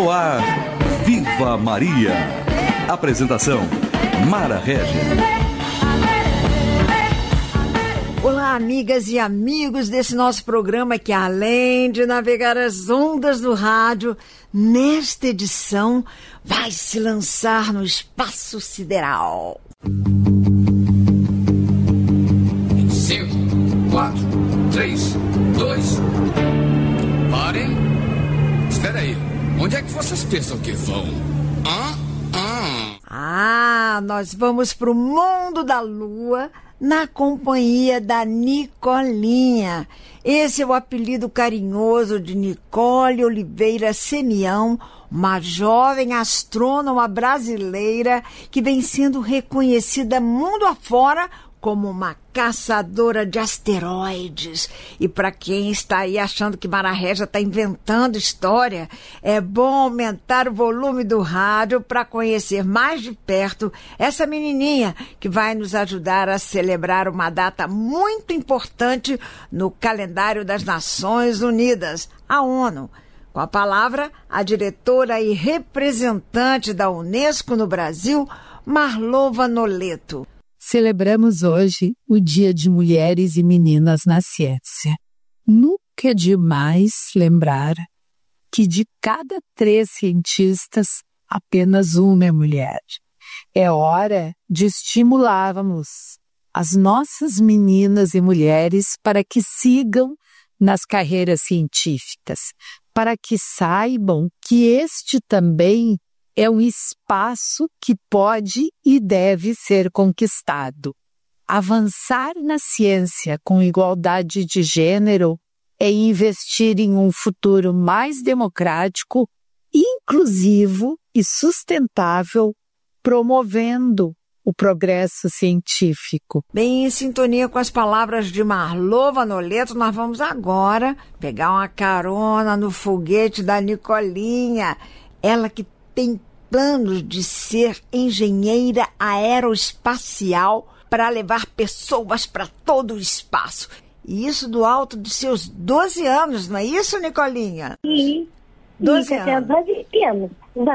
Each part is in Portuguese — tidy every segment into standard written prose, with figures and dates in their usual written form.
No ar, Viva Maria. Apresentação, Mara Régia. Olá, amigas e amigos desse nosso programa que, além de navegar as ondas do rádio, nesta edição vai se lançar no espaço sideral. 5, 4, 3, 2... Parem! Espera aí, onde é que vocês pensam que vão? Nós vamos para o mundo da lua na companhia da Nicolinha. Esse é o apelido carinhoso de Nicole Oliveira Semião, uma jovem astrônoma brasileira que vem sendo reconhecida mundo afora como uma caçadora de asteroides. E para quem está aí achando que Mara Régia está inventando história, é bom aumentar o volume do rádio para conhecer mais de perto essa menininha que vai nos ajudar a celebrar uma data muito importante no calendário das Nações Unidas, a ONU. Com a palavra, a diretora e representante da Unesco no Brasil, Marlova Noleto. Celebramos hoje o Dia de Mulheres e Meninas na Ciência. Nunca é demais lembrar que de cada 3 cientistas, apenas uma é mulher. É hora de estimularmos as nossas meninas e mulheres para que sigam nas carreiras científicas, para que saibam que este também é um espaço que pode e deve ser conquistado. Avançar na ciência com igualdade de gênero é investir em um futuro mais democrático, inclusivo e sustentável, promovendo o progresso científico. Bem, em sintonia com as palavras de Marlova Noleto, nós vamos agora pegar uma carona no foguete da Nicolinha. Ela que tem planos de ser engenheira aeroespacial para levar pessoas para todo o espaço. E isso do alto de seus 12 anos, não é isso, Nicolinha? Sim. 12 anos. 12 anos.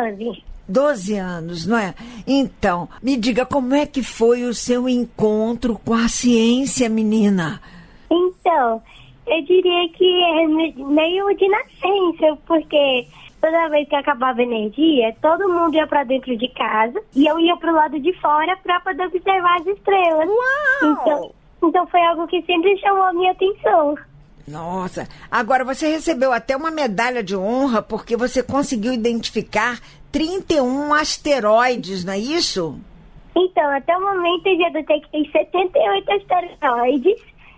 12 anos, não é? Então, me diga, como é que foi o seu encontro com a ciência, menina? Então, eu diria que é meio de nascença, porque toda vez que acabava a energia, todo mundo ia para dentro de casa e eu ia para o lado de fora para poder observar as estrelas. Uau! Então foi algo que sempre chamou a minha atenção. Nossa, agora você recebeu até uma medalha de honra porque você conseguiu identificar 31 asteroides, não é isso? Então, até o momento eu já detectei 78 asteroides.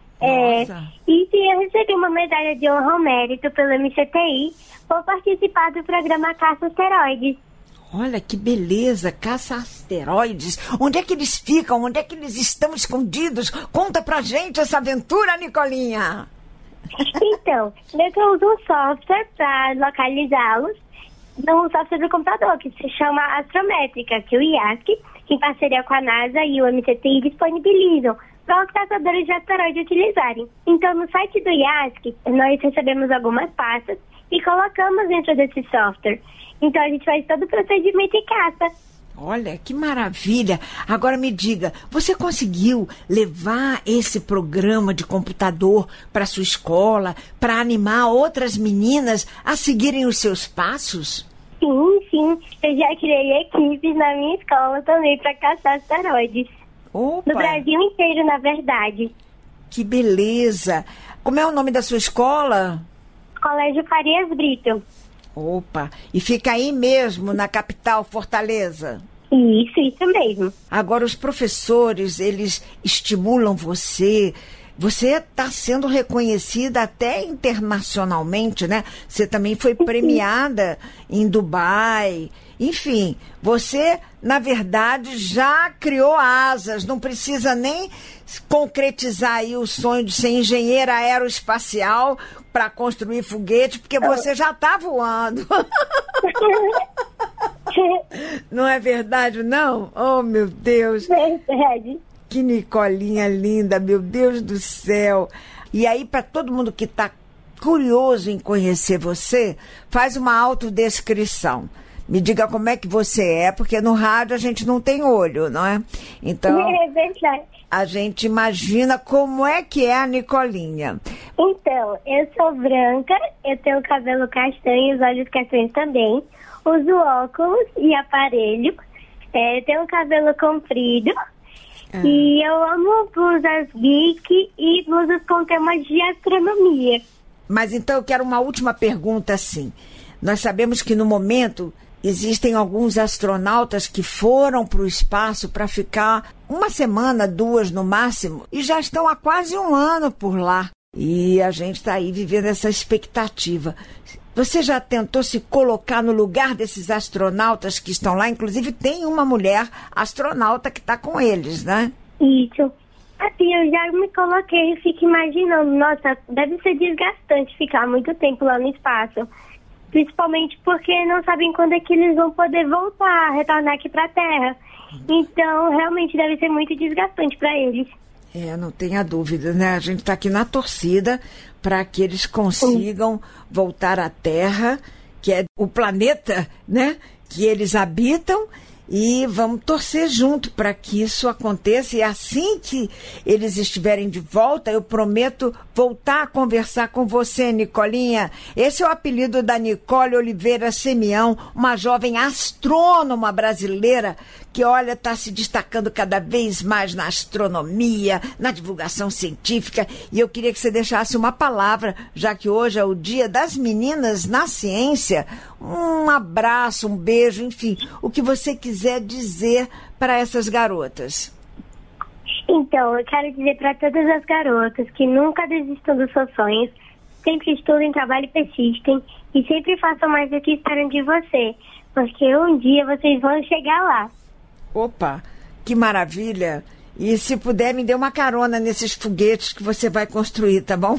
E eu recebi uma medalha de honra ao mérito pelo MCTI por participar do programa Caça Asteroides. Olha que beleza, caça asteroides. Onde é que eles ficam? Onde é que eles estão escondidos? Conta pra gente essa aventura, Nicolinha. Então, eu uso um software para localizá-los, um software do computador que se chama Astrométrica, que o IASC, em parceria com a NASA e o MCTI, disponibilizam para os caçadores de asteroides utilizarem. Então, no site do IASC, nós recebemos algumas pastas e colocamos dentro desse software. Então, a gente faz todo o procedimento de caça. Olha, que maravilha! Agora me diga, você conseguiu levar esse programa de computador para sua escola, para animar outras meninas a seguirem os seus passos? Sim. Eu já criei equipes na minha escola também para caçar asteroides. Opa. No Brasil inteiro, na verdade. Que beleza! Como é o nome da sua escola? Colégio Farias Brito. Opa! E fica aí mesmo, na capital, Fortaleza? Isso mesmo. Agora, os professores, eles estimulam você. Você está sendo reconhecida até internacionalmente, né? Você também foi premiada em Dubai. Enfim, você, na verdade, já criou asas. Não precisa nem concretizar aí o sonho de ser engenheira aeroespacial para construir foguete, porque você já está voando. Não é verdade, não? Oh, meu Deus. Verdade. Que Nicolinha linda, meu Deus do céu. E aí, para todo mundo que está curioso em conhecer você, faz uma autodescrição. Me diga como é que você é, porque no rádio a gente não tem olho, não é? Então, É verdade. a gente imagina como é que é a Nicolinha. Então, eu sou branca, eu tenho cabelo castanho, os olhos castanhos também, uso óculos e aparelho, tenho cabelo comprido e eu amo blusas geek e blusas com temas de astronomia. Mas então eu quero uma última pergunta assim. Nós sabemos que no momento existem alguns astronautas que foram para o espaço para ficar 1 semana, 2 no máximo, e já estão há quase 1 ano por lá. E a gente está aí vivendo essa expectativa. Você já tentou se colocar no lugar desses astronautas que estão lá? Inclusive tem uma mulher astronauta que está com eles, né? Isso. Assim, eu já me coloquei e fico imaginando, nossa, deve ser desgastante ficar muito tempo lá no espaço. Principalmente porque não sabem quando é que eles vão poder voltar, retornar aqui para a Terra. Então, realmente deve ser muito desgastante para eles. Não tenha dúvida, né? A gente está aqui na torcida para que eles consigam voltar à Terra, que é o planeta, né, que eles habitam, e vamos torcer junto para que isso aconteça. E assim que eles estiverem de volta, eu prometo voltar a conversar com você, Nicolinha. Esse é o apelido da Nicole Oliveira Semião, uma jovem astrônoma brasileira que, olha, está se destacando cada vez mais na astronomia, na divulgação científica. E eu queria que você deixasse uma palavra, já que hoje é o Dia das Meninas na Ciência. Um abraço, um beijo, enfim, o que você quiser dizer para essas garotas. Então, eu quero dizer para todas as garotas que nunca desistam dos seus sonhos, sempre estudem, trabalhem e persistem, e sempre façam mais do que esperam de você, porque um dia vocês vão chegar lá. Opa, que maravilha! E se puder, me dê uma carona nesses foguetes que você vai construir, tá bom?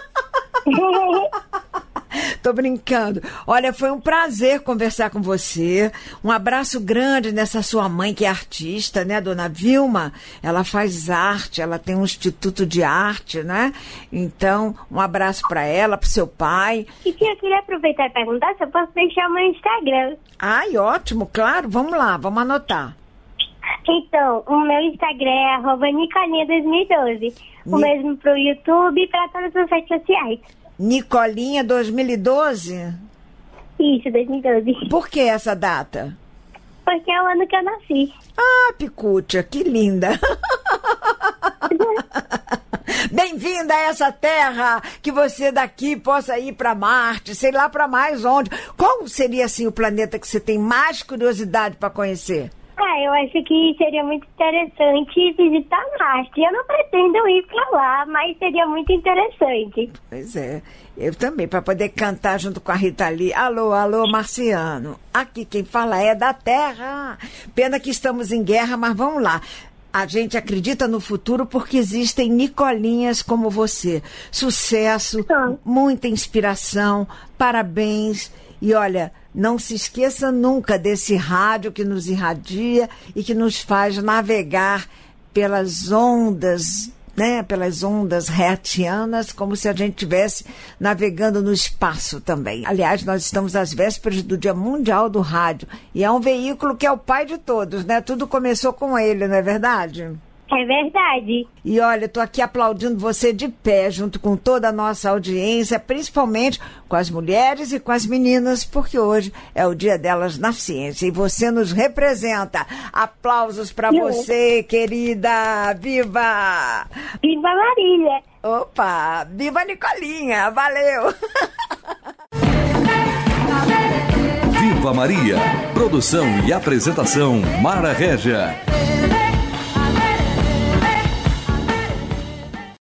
Tô brincando. Olha, foi um prazer conversar com você. Um abraço grande nessa sua mãe que é artista, né, dona Vilma? Ela faz arte, ela tem um instituto de arte, né? Então, um abraço para ela, pro seu pai. E eu queria aproveitar e perguntar se eu posso deixar o meu Instagram. Ai, ótimo, claro. Vamos lá, vamos anotar. Então, o meu Instagram é @Nicolinha2012. O mesmo pro YouTube e para todas as redes sociais. Nicolinha 2012? Isso, 2012. Por que essa data? Porque é o ano que eu nasci. Ah, Picucha, que linda! Bem-vinda a essa terra, que você daqui possa ir para Marte, sei lá para mais onde. Qual seria, assim, o planeta que você tem mais curiosidade para conhecer? Eu acho que seria muito interessante visitar Marte. Eu não pretendo ir para lá, mas seria muito interessante. Pois é, eu também, para poder cantar junto com a Rita Lee. Alô, alô, marciano. Aqui quem fala é da Terra. Pena que estamos em guerra, mas vamos lá. A gente acredita no futuro porque existem Nicolinhas como você. Sucesso, muita inspiração, parabéns. E olha, não se esqueça nunca desse rádio que nos irradia e que nos faz navegar pelas ondas, né? Pelas ondas hertzianas, como se a gente estivesse navegando no espaço também. Aliás, nós estamos às vésperas do Dia Mundial do Rádio. E é um veículo que é o pai de todos, né? Tudo começou com ele, não é verdade? É verdade. E olha, estou aqui aplaudindo você de pé, junto com toda a nossa audiência, principalmente com as mulheres e com as meninas, porque hoje é o dia delas na ciência e você nos representa. Aplausos para você, querida! Viva! Viva Marília! Opa! Viva Nicolinha! Valeu! Viva Maria! Produção e apresentação Mara Régia.